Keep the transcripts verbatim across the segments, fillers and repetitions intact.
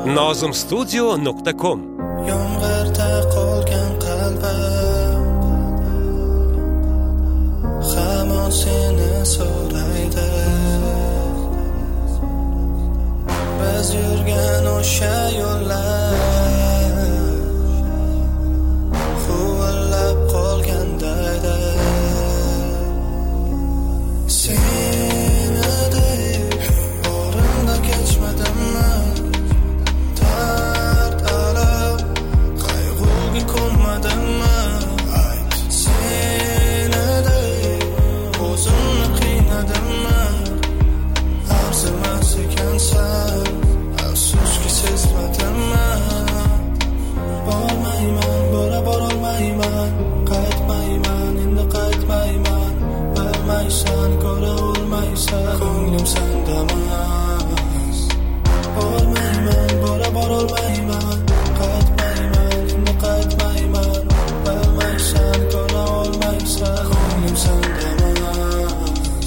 nozim studio nuqta com. Yomg'irda qolgan qalbim hamon seni so'raydi. Biz yurgan o'sha yo'llar huvillab qolgandaydi. Seni deb o'rimda kechmadimmi? Dard alam qayg'uga ko'nmadimmi? Seni deb o'zimni qiynadimmi? Arzimas ekansan, afsuski sezmadimmi? Bormayman, bora borolmayman, qaytmayman, endi qaytmayman. Bilmaysan, ko'ra olmaysan, ko'nglim sendamas. Bormayman, bora borolmayman, qaytmayman, endi qaytmayman. Bilmaysan, ko'ra olmaysan, ko'nglim sendamas.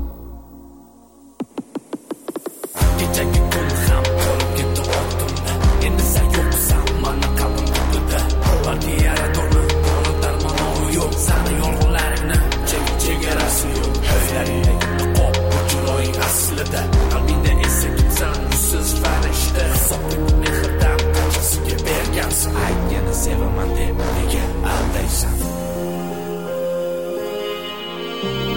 Kechagi kun ham qolib ketdi ortimda. Endi sen yo'qsan, mana qalbim to'kildi. Balki yaradormi, buni darmoni yo'q. Sani yolg'onlaringni chek chegarasi yo'q. Ko'zlaringdagi niqob, bu chiroying aslida. Qalbingda esa kimsan, yuzsiz farishta. Hisoblik mehrdan qanchasiga bergansan. Aytgani sevaman deb nega aldaysan?